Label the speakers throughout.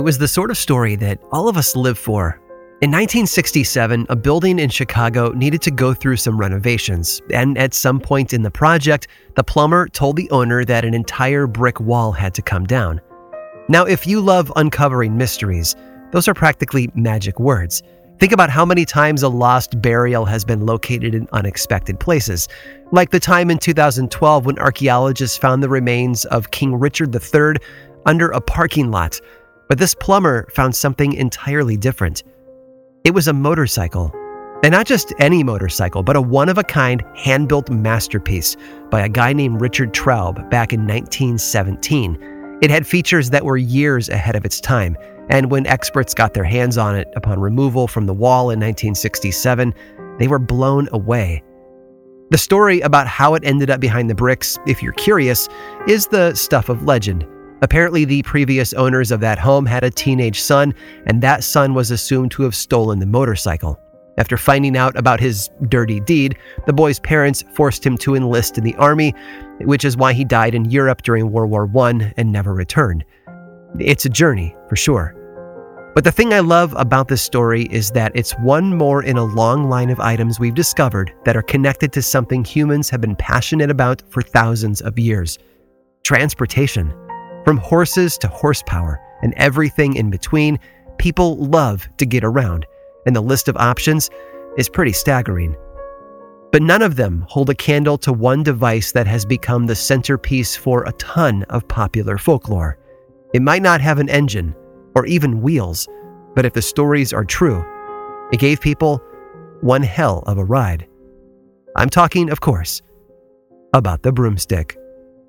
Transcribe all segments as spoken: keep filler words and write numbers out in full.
Speaker 1: was the sort of story that all of us live for. In nineteen sixty-seven, a building in Chicago needed to go through some renovations, and at some point in the project, the plumber told the owner that an entire brick wall had to come down. Now, if you love uncovering mysteries, those are practically magic words. Think about how many times a lost burial has been located in unexpected places, like the time in two thousand twelve when archaeologists found the remains of King Richard the Third under a parking lot. But this plumber found something entirely different. It was a motorcycle. And not just any motorcycle, but a one-of-a-kind hand-built masterpiece by a guy named Richard Traub back in nineteen seventeen. It had features that were years ahead of its time, and when experts got their hands on it upon removal from the wall in nineteen sixty-seven, they were blown away. The story about how it ended up behind the bricks, if you're curious, is the stuff of legend. Apparently, the previous owners of that home had a teenage son, and that son was assumed to have stolen the motorcycle. After finding out about his dirty deed, the boy's parents forced him to enlist in the army, which is why he died in Europe during World War One and never returned. It's a journey, for sure. But the thing I love about this story is that it's one more in a long line of items we've discovered that are connected to something humans have been passionate about for thousands of years. Transportation. From horses to horsepower and everything in between, people love to get around, and the list of options is pretty staggering. But none of them hold a candle to one device that has become the centerpiece for a ton of popular folklore. It might not have an engine or even wheels, but if the stories are true, it gave people one hell of a ride. I'm talking, of course, about the broomstick.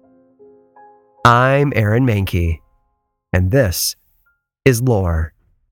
Speaker 1: I'm Aaron Mahnke, and this is Lore.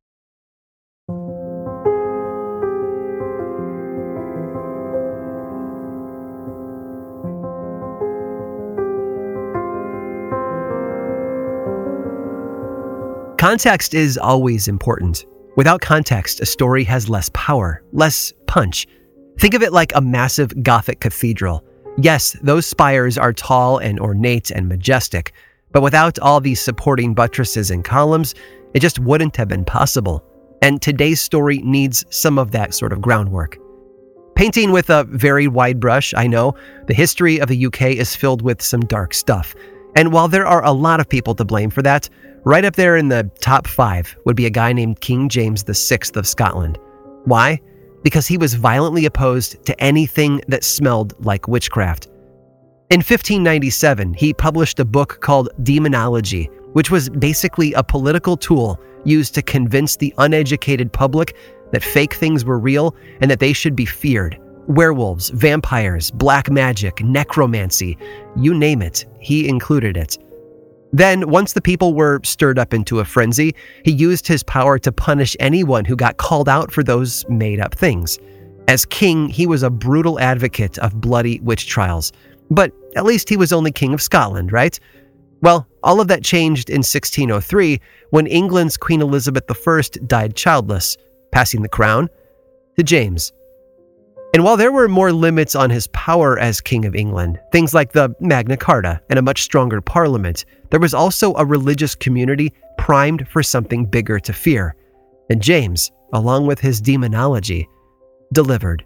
Speaker 1: Context is always important. Without context, a story has less power, less punch. Think of it like a massive Gothic cathedral. Yes, those spires are tall and ornate and majestic, but without all these supporting buttresses and columns, it just wouldn't have been possible. And today's story needs some of that sort of groundwork. Painting with a very wide brush, I know, the history of the U K is filled with some dark stuff. And while there are a lot of people to blame for that, right up there in the top five would be a guy named King James the Sixth of Scotland. Why? Because he was violently opposed to anything that smelled like witchcraft. In fifteen ninety-seven, he published a book called Demonology, which was basically a political tool used to convince the uneducated public that fake things were real and that they should be feared. Werewolves, vampires, black magic, necromancy, you name it, he included it. Then, once the people were stirred up into a frenzy, he used his power to punish anyone who got called out for those made-up things. As king, he was a brutal advocate of bloody witch trials. But at least he was only king of Scotland, right? Well, all of that changed in sixteen oh three when England's Queen Elizabeth the First died childless, passing the crown to James. And while there were more limits on his power as King of England, things like the Magna Carta and a much stronger parliament, there was also a religious community primed for something bigger to fear. And James, along with his demonology, delivered.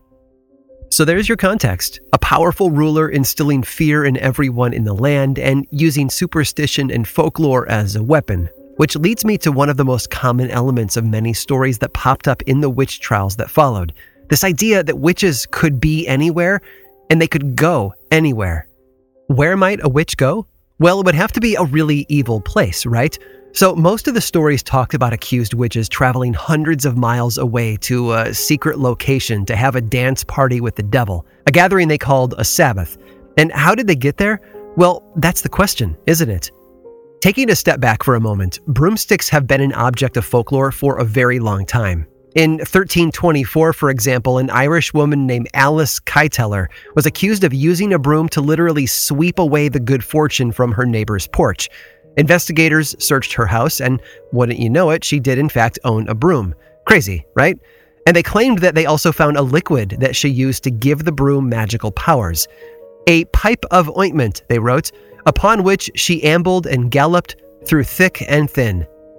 Speaker 1: So there's your context. A powerful ruler instilling fear in everyone in the land and using superstition and folklore as a weapon, which leads me to one of the most common elements of many stories that popped up in the witch trials that followed. This idea that witches could be anywhere and they could go anywhere. Where might a witch go? Well, it would have to be a really evil place, right? So most of the stories talked about accused witches traveling hundreds of miles away to a secret location to have a dance party with the devil, a gathering they called a Sabbath. And how did they get there? Well, that's the question, isn't it? Taking a step back for a moment, broomsticks have been an object of folklore for a very long time. In thirteen twenty-four, for example, an Irish woman named Alice Kyteler was accused of using a broom to literally sweep away the good fortune from her neighbor's porch. Investigators searched her house, and wouldn't you know it, she did in fact own a broom. Crazy, right? And they claimed that they also found a liquid that she used to give the broom magical powers. A pipe of ointment, they wrote, upon which she ambled and galloped through thick and thin.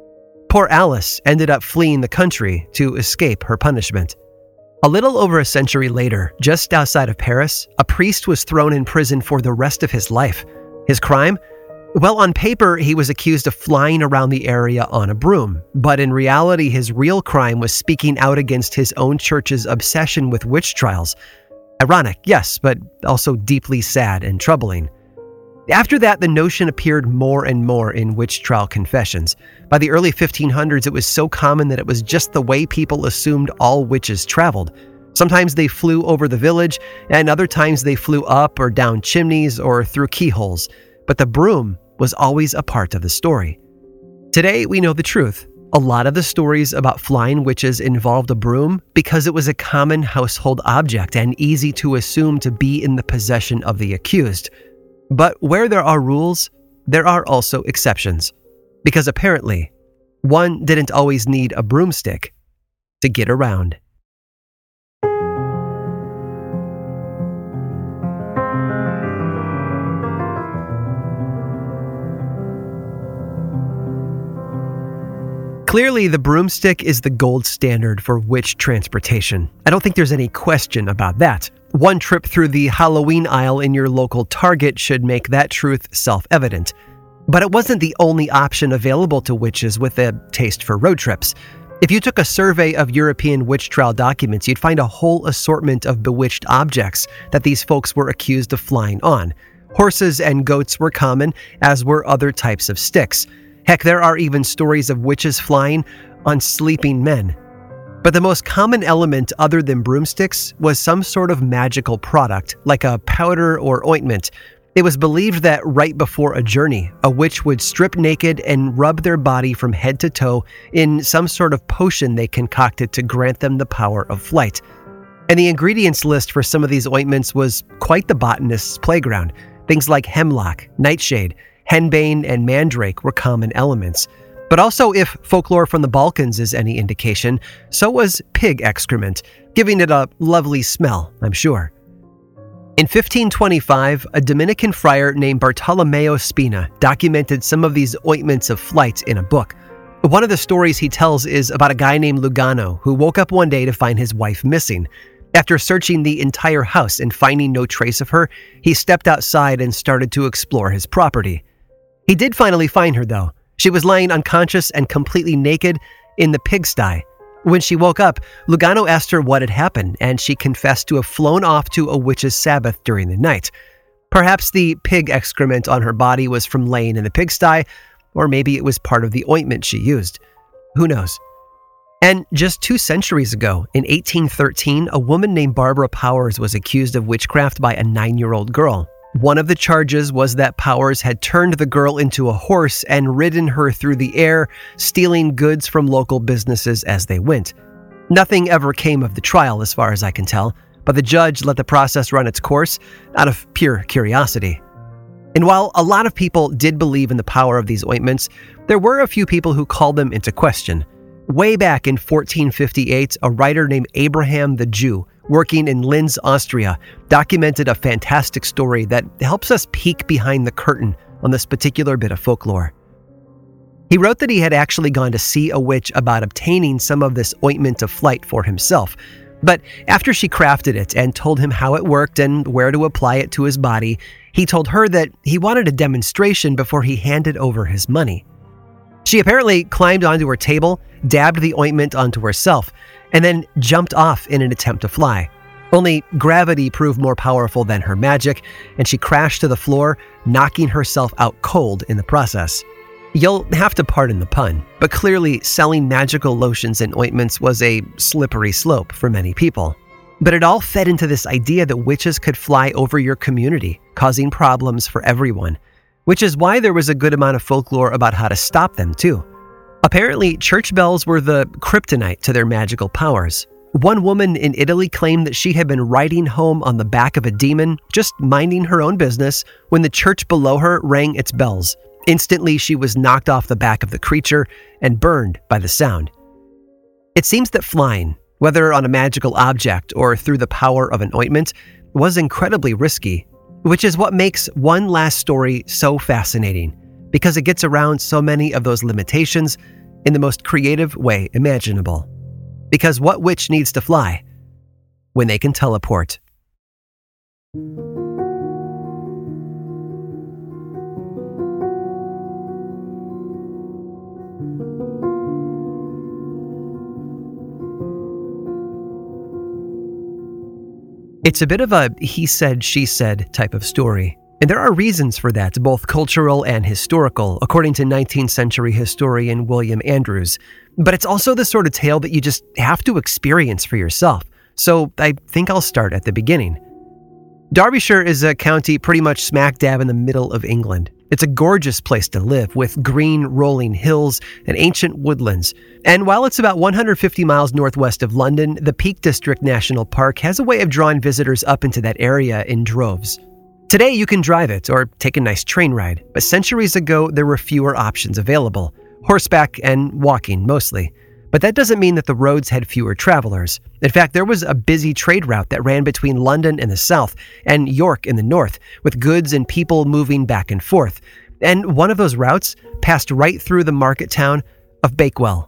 Speaker 1: Poor Alice ended up fleeing the country to escape her punishment. A little over a century later, just outside of Paris, a priest was thrown in prison for the rest of his life. His crime? Well, on paper, he was accused of flying around the area on a broom, but in reality, his real crime was speaking out against his own church's obsession with witch trials. Ironic, yes, but also deeply sad and troubling. After that, the notion appeared more and more in witch trial confessions. By the early fifteen hundreds, it was so common that it was just the way people assumed all witches traveled. Sometimes they flew over the village, and other times they flew up or down chimneys or through keyholes. But the broom was always a part of the story. Today, we know the truth. A lot of the stories about flying witches involved a broom because it was a common household object and easy to assume to be in the possession of the accused. But where there are rules, there are also exceptions. Because apparently, one didn't always need a broomstick to get around. Clearly, the broomstick is the gold standard for witch transportation. I don't think there's any question about that. One trip through the Halloween aisle in your local Target should make that truth self-evident. But it wasn't the only option available to witches with a taste for road trips. If you took a survey of European witch trial documents, you'd find a whole assortment of bewitched objects that these folks were accused of flying on. Horses and goats were common, as were other types of sticks. Heck, there are even stories of witches flying on sleeping men. But the most common element other than broomsticks was some sort of magical product, like a powder or ointment. It was believed that right before a journey, a witch would strip naked and rub their body from head to toe in some sort of potion they concocted to grant them the power of flight. And the ingredients list for some of these ointments was quite the botanist's playground. Things like hemlock, nightshade, henbane, and mandrake were common elements. But also, if folklore from the Balkans is any indication, so was pig excrement, giving it a lovely smell, I'm sure. In fifteen twenty-five, a Dominican friar named Bartolomeo Spina documented some of these ointments of flight in a book. One of the stories he tells is about a guy named Lugano who woke up one day to find his wife missing. After searching the entire house and finding no trace of her, he stepped outside and started to explore his property. He did finally find her, though. She was lying unconscious and completely naked in the pigsty. When she woke up, Lugano asked her what had happened, and she confessed to have flown off to a witch's sabbath during the night. Perhaps the pig excrement on her body was from laying in the pigsty, or maybe it was part of the ointment she used. Who knows? And just two centuries ago, in eighteen thirteen, a woman named Barbara Powers was accused of witchcraft by a nine-year-old girl. One of the charges was that Powers had turned the girl into a horse and ridden her through the air, stealing goods from local businesses as they went. Nothing ever came of the trial, as far as I can tell, but the judge let the process run its course out of pure curiosity. And while a lot of people did believe in the power of these ointments, there were a few people who called them into question. Way back in fourteen fifty-eight, a writer named Abraham the Jew, working in Linz, Austria, documented a fantastic story that helps us peek behind the curtain on this particular bit of folklore. He wrote that he had actually gone to see a witch about obtaining some of this ointment of flight for himself, but after she crafted it and told him how it worked and where to apply it to his body, he told her that he wanted a demonstration before he handed over his money. She apparently climbed onto her table, dabbed the ointment onto herself, and then jumped off in an attempt to fly. Only gravity proved more powerful than her magic, and she crashed to the floor, knocking herself out cold in the process. You'll have to pardon the pun, but clearly selling magical lotions and ointments was a slippery slope for many people. But it all fed into this idea that witches could fly over your community, causing problems for everyone, which is why there was a good amount of folklore about how to stop them, too. Apparently, church bells were the kryptonite to their magical powers. One woman in Italy claimed that she had been riding home on the back of a demon, just minding her own business, when the church below her rang its bells. Instantly, she was knocked off the back of the creature and burned by the sound. It seems that flying, whether on a magical object or through the power of an ointment, was incredibly risky, which is what makes One Last Story so fascinating, because it gets around so many of those limitations in the most creative way imaginable. Because what witch needs to fly when they can teleport? It's a bit of a he said, she said type of story. And there are reasons for that, both cultural and historical, according to nineteenth century historian William Andrews. But it's also the sort of tale that you just have to experience for yourself. So I think I'll start at the beginning. Derbyshire is a county pretty much smack dab in the middle of England. It's a gorgeous place to live, with green rolling hills and ancient woodlands. And while it's about one hundred fifty miles northwest of London, the Peak District National Park has a way of drawing visitors up into that area in droves. Today you can drive it or take a nice train ride, but centuries ago there were fewer options available, horseback and walking mostly. But that doesn't mean that the roads had fewer travelers. In fact, there was a busy trade route that ran between London in the south and York in the north, with goods and people moving back and forth. And one of those routes passed right through the market town of Bakewell.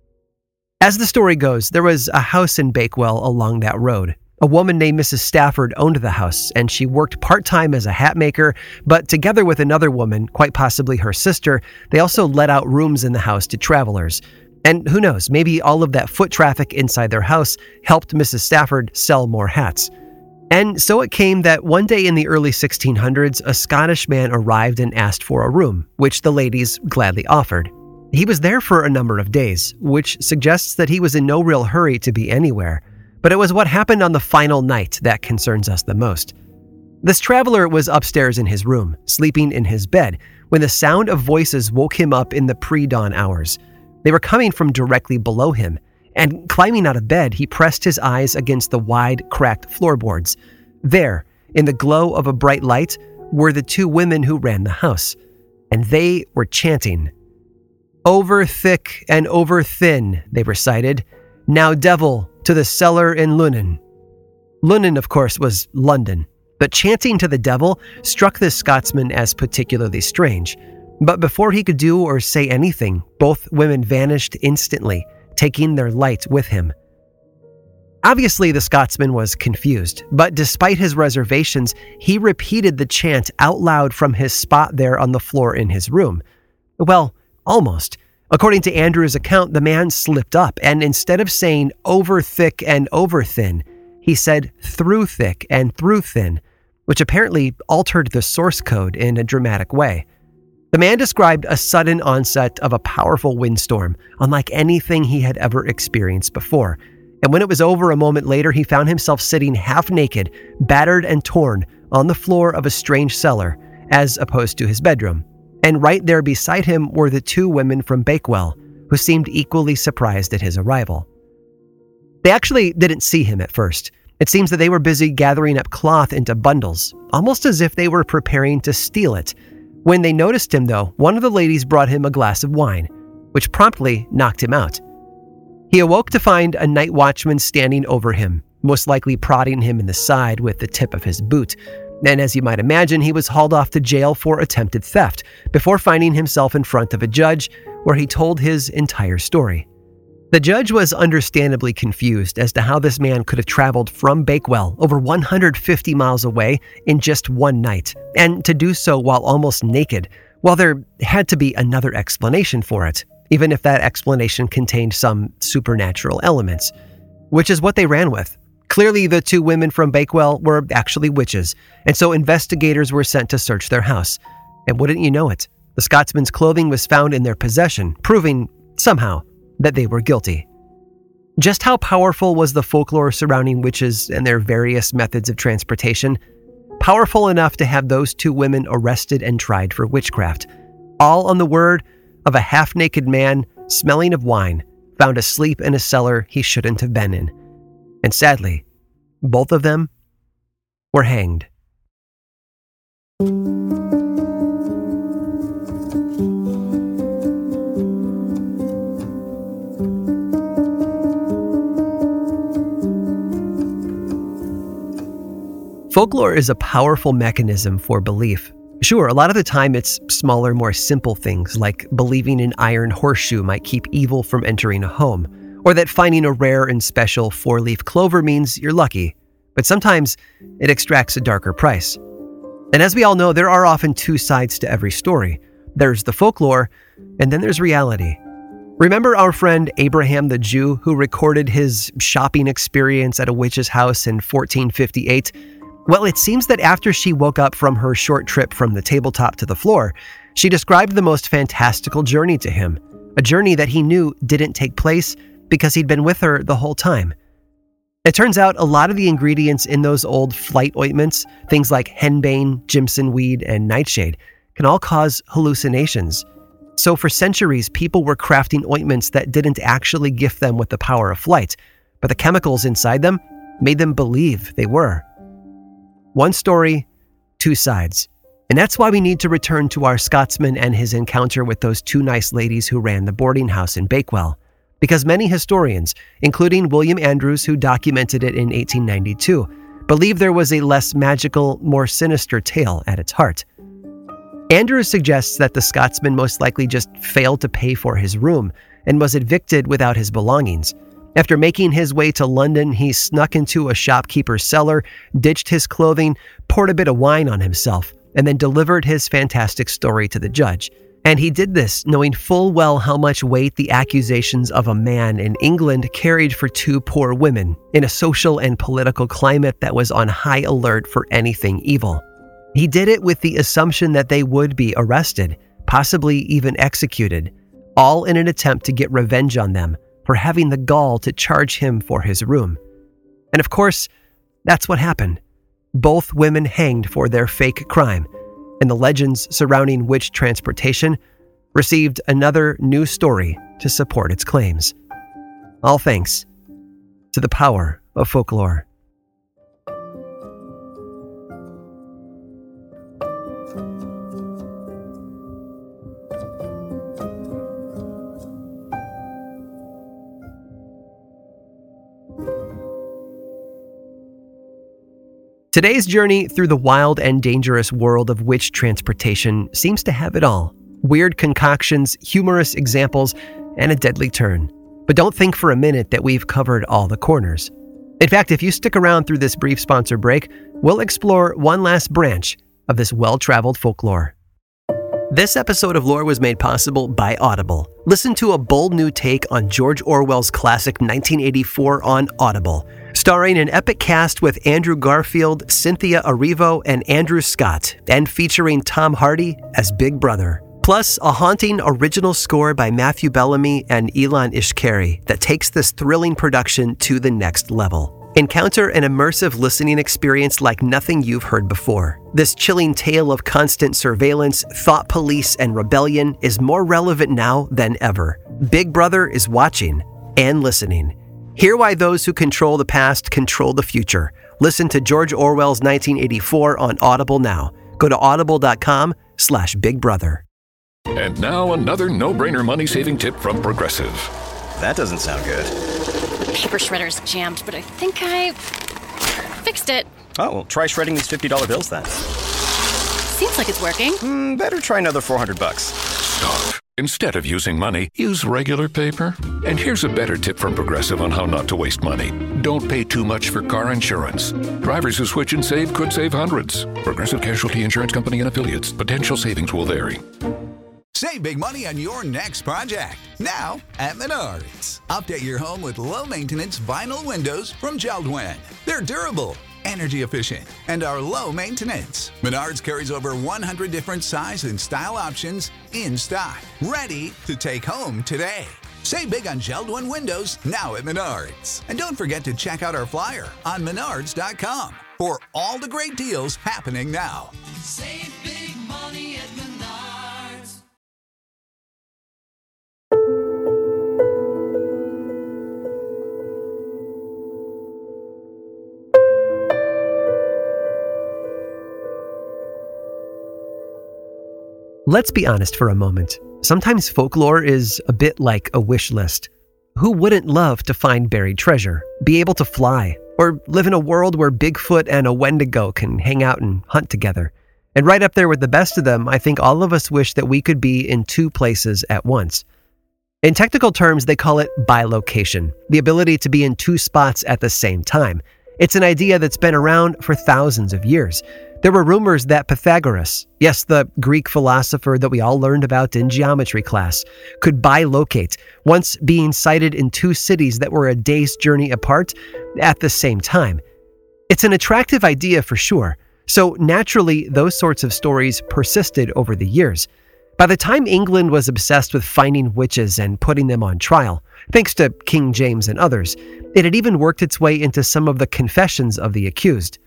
Speaker 1: As the story goes, there was a house in Bakewell along that road. A woman named Missus Stafford owned the house, and she worked part-time as a hat maker, but together with another woman, quite possibly her sister, they also let out rooms in the house to travelers. And who knows, maybe all of that foot traffic inside their house helped Missus Stafford sell more hats. And so it came that one day in the early sixteen hundreds, a Scottish man arrived and asked for a room, which the ladies gladly offered. He was there for a number of days, which suggests that he was in no real hurry to be anywhere. But it was what happened on the final night that concerns us the most. This traveler was upstairs in his room, sleeping in his bed, when the sound of voices woke him up in the pre-dawn hours. They were coming from directly below him, and climbing out of bed, he pressed his eyes against the wide, cracked floorboards. There, in the glow of a bright light, were the two women who ran the house, and they were chanting. "Over thick and over thin," they recited. "Now devil, to the cellar in Lunnon." Lunnon, of course, was London, but chanting to the devil struck this Scotsman as particularly strange. But before he could do or say anything, both women vanished instantly, taking their light with him. Obviously, the Scotsman was confused, but despite his reservations, he repeated the chant out loud from his spot there on the floor in his room. Well, almost. According to Andrew's account, the man slipped up, and instead of saying over thick and over thin, he said through thick and through thin, which apparently altered the source code in a dramatic way. The man described a sudden onset of a powerful windstorm, unlike anything he had ever experienced before. And when it was over a moment later, he found himself sitting half naked, battered and torn, on the floor of a strange cellar, as opposed to his bedroom. And right there beside him were the two women from Bakewell, who seemed equally surprised at his arrival. They actually didn't see him at first. It seems that they were busy gathering up cloth into bundles, almost as if they were preparing to steal it. When they noticed him, though, one of the ladies brought him a glass of wine, which promptly knocked him out. He awoke to find a night watchman standing over him, most likely prodding him in the side with the tip of his boot. And as you might imagine, he was hauled off to jail for attempted theft, before finding himself in front of a judge, where he told his entire story. The judge was understandably confused as to how this man could have traveled from Bakewell over one hundred fifty miles away in just one night, and to do so while almost naked, while there had to be another explanation for it, even if that explanation contained some supernatural elements, which is what they ran with. Clearly, the two women from Bakewell were actually witches, and so investigators were sent to search their house. And wouldn't you know it, the Scotsman's clothing was found in their possession, proving, somehow, that they were guilty. Just how powerful was the folklore surrounding witches and their various methods of transportation? Powerful enough to have those two women arrested and tried for witchcraft, all on the word of a half-naked man smelling of wine, found asleep in a cellar he shouldn't have been in. And sadly, both of them were hanged. Folklore is a powerful mechanism for belief. Sure, a lot of the time it's smaller, more simple things like believing an iron horseshoe might keep evil from entering a home, or that finding a rare and special four-leaf clover means you're lucky. But sometimes it extracts a darker price. And as we all know, there are often two sides to every story. There's the folklore, and then there's reality. Remember our friend Abraham the Jew who recorded his shopping experience at a witch's house in fourteen fifty-eight? Well, it seems that after she woke up from her short trip from the tabletop to the floor, she described the most fantastical journey to him, a journey that he knew didn't take place because he'd been with her the whole time. It turns out a lot of the ingredients in those old flight ointments, things like henbane, Jimson weed, and nightshade, can all cause hallucinations. So for centuries, people were crafting ointments that didn't actually gift them with the power of flight, but the chemicals inside them made them believe they were. One story, two sides. And that's why we need to return to our Scotsman and his encounter with those two nice ladies who ran the boarding house in Bakewell. Because many historians, including William Andrews, who documented it in eighteen ninety-two, believe there was a less magical, more sinister tale at its heart. Andrews suggests that the Scotsman most likely just failed to pay for his room and was evicted without his belongings. After making his way to London, he snuck into a shopkeeper's cellar, ditched his clothing, poured a bit of wine on himself, and then delivered his fantastic story to the judge. And he did this knowing full well how much weight the accusations of a man in England carried for two poor women in a social and political climate that was on high alert for anything evil. He did it with the assumption that they would be arrested, possibly even executed, all in an attempt to get revenge on them for having the gall to charge him for his room. And of course, that's what happened. Both women hanged for their fake crime, and the legends surrounding witch transportation received another new story to support its claims. All thanks to the power of folklore. Today's journey through the wild and dangerous world of witch transportation seems to have it all. Weird concoctions, humorous examples, and a deadly turn. But don't think for a minute that we've covered all the corners. In fact, if you stick around through this brief sponsor break, we'll explore one last branch of this well-traveled folklore. This episode of Lore was made possible by Audible. Listen to a bold new take on George Orwell's classic nineteen eighty-four on Audible. Starring an epic cast with Andrew Garfield, Cynthia Erivo, and Andrew Scott, and featuring Tom Hardy as Big Brother. Plus, a haunting original score by Matthew Bellamy and Elon Ishkari that takes this thrilling production to the next level. Encounter an immersive listening experience like nothing you've heard before. This chilling tale of constant surveillance, thought police, and rebellion is more relevant now than ever. Big Brother is watching and listening. Hear why those who control the past control the future. Listen to George Orwell's nineteen eighty-four on Audible now. Go to audible.com slash Big Brother.
Speaker 2: And now another no-brainer money-saving tip from Progressive.
Speaker 3: That doesn't sound good.
Speaker 4: The paper shredder's jammed, but I think I fixed it.
Speaker 3: Oh, well, try shredding these fifty dollar bills then.
Speaker 4: Seems like it's working.
Speaker 3: Mm, better try another four hundred bucks.
Speaker 2: Stop. Instead of using money, use regular paper. And here's a better tip from Progressive on how not to waste money. Don't pay too much for car insurance. Drivers who switch and save could save hundreds. Progressive Casualty Insurance Company and Affiliates. Potential savings will vary.
Speaker 5: Save big money on your next project, now at Menards. Update your home with low-maintenance vinyl windows from Jeld-Wen. They're durable, energy efficient, and are low maintenance. Menards carries over one hundred different size and style options in stock, ready to take home today. Save big on Jeld-Wen windows now at Menards. And don't forget to check out our flyer on menards dot com for all the great deals happening now.
Speaker 6: Save big money at Menards.
Speaker 1: Let's be honest for a moment. Sometimes folklore is a bit like a wish list. Who wouldn't love to find buried treasure, be able to fly, or live in a world where Bigfoot and a Wendigo can hang out and hunt together? And right up there with the best of them, I think all of us wish that we could be in two places at once. In technical terms, they call it bilocation, the ability to be in two spots at the same time. It's an idea that's been around for thousands of years. There were rumors that Pythagoras, yes, the Greek philosopher that we all learned about in geometry class, could bilocate, once being sighted in two cities that were a day's journey apart at the same time. It's an attractive idea for sure, so naturally those sorts of stories persisted over the years. By the time England was obsessed with finding witches and putting them on trial, thanks to King James and others, it had even worked its way into some of the confessions of the accused.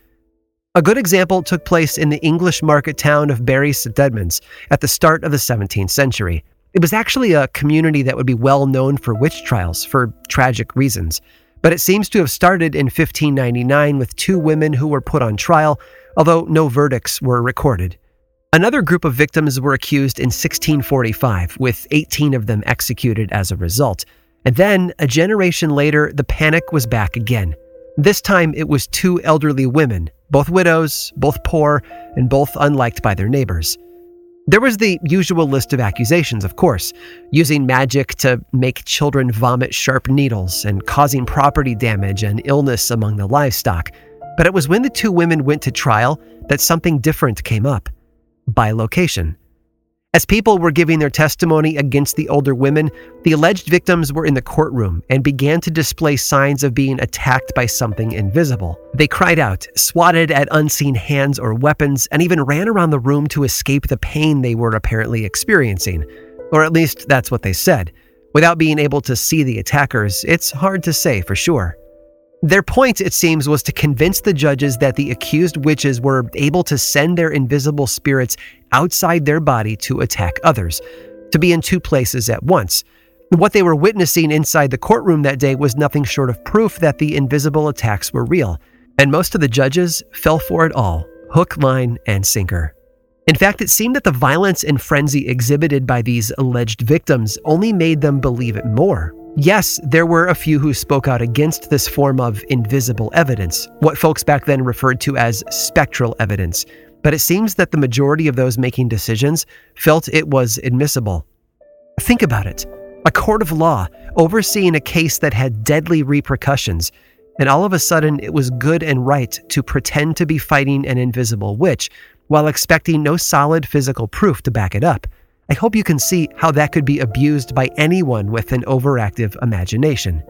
Speaker 1: A good example took place in the English market town of Bury Saint Edmunds at the start of the seventeenth century. It was actually a community that would be well known for witch trials for tragic reasons, but it seems to have started in fifteen ninety-nine with two women who were put on trial, although no verdicts were recorded. Another group of victims were accused in sixteen forty-five, with eighteen of them executed as a result. And then, a generation later, the panic was back again. This time, it was two elderly women, both widows, both poor, and both unliked by their neighbors. There was the usual list of accusations, of course, using magic to make children vomit sharp needles and causing property damage and illness among the livestock. But it was when the two women went to trial that something different came up. Bilocation. As people were giving their testimony against the older women, the alleged victims were in the courtroom and began to display signs of being attacked by something invisible. They cried out, swatted at unseen hands or weapons, and even ran around the room to escape the pain they were apparently experiencing. Or at least that's what they said. Without being able to see the attackers, it's hard to say for sure. Their point, it seems, was to convince the judges that the accused witches were able to send their invisible spirits outside their body to attack others, to be in two places at once. What they were witnessing inside the courtroom that day was nothing short of proof that the invisible attacks were real, and most of the judges fell for it all, hook, line, and sinker. In fact, it seemed that the violence and frenzy exhibited by these alleged victims only made them believe it more. Yes, there were a few who spoke out against this form of invisible evidence, what folks back then referred to as spectral evidence, but it seems that the majority of those making decisions felt it was admissible. Think about it. A court of law overseeing a case that had deadly repercussions, and all of a sudden it was good and right to pretend to be fighting an invisible witch while expecting no solid physical proof to back it up. I hope you can see how that could be abused by anyone with an overactive imagination.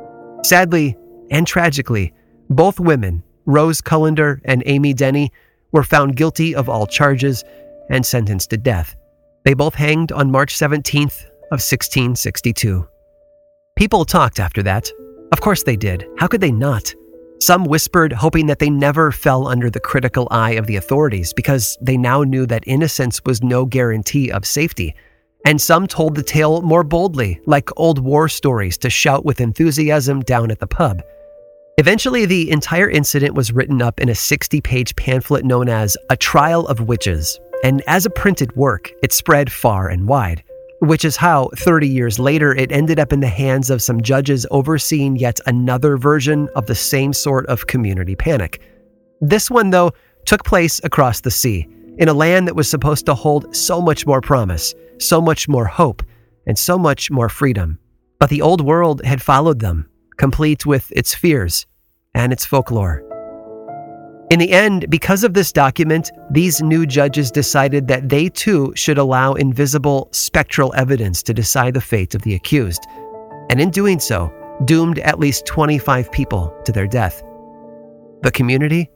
Speaker 1: Sadly, and tragically, both women, Rose Cullender and Amy Denny, were found guilty of all charges and sentenced to death. They both hanged on March seventeenth of sixteen sixty-two. People talked after that. Of course they did. How could they not? Some whispered, hoping that they never fell under the critical eye of the authorities because they now knew that innocence was no guarantee of safety. And some told the tale more boldly, like old war stories to shout with enthusiasm down at the pub. Eventually, the entire incident was written up in a sixty-page pamphlet known as A Trial of Witches, and as a printed work, it spread far and wide. Which is how, thirty years later, it ended up in the hands of some judges overseeing yet another version of the same sort of community panic. This one, though, took place across the sea, in a land that was supposed to hold so much more promise, so much more hope, and so much more freedom. But the old world had followed them, complete with its fears and its folklore. In the end, because of this document, these new judges decided that they too should allow invisible, spectral evidence to decide the fate of the accused, and in doing so, doomed at least twenty-five people to their death. The community?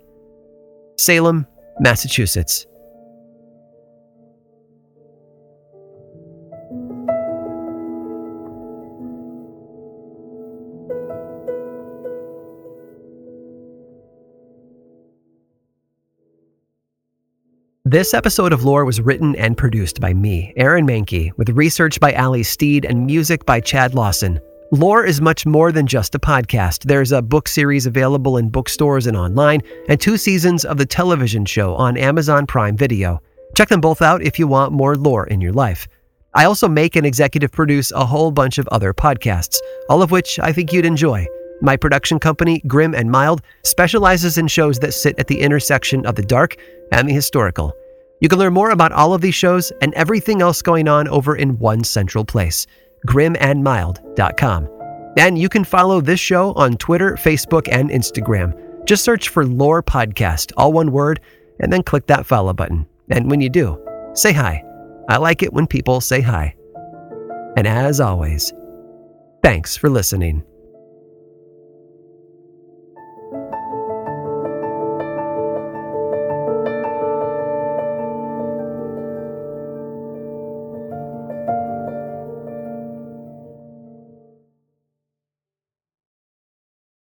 Speaker 1: Salem, Massachusetts. This episode of Lore was written and produced by me, Aaron Mahnke, with research by Ali Steed and music by Chad Lawson. Lore is much more than just a podcast. There's a book series available in bookstores and online, and two seasons of the television show on Amazon Prime Video. Check them both out if you want more lore in your life. I also make and executive produce a whole bunch of other podcasts, all of which I think you'd enjoy. My production company, Grim and Mild, specializes in shows that sit at the intersection of the dark and the historical. You can learn more about all of these shows and everything else going on over in one central place, grim and mild dot com. And you can follow this show on Twitter, Facebook, and Instagram. Just search for Lore Podcast, all one word, and then click that follow button. And when you do, say hi. I like it when people say hi. And as always, thanks for listening.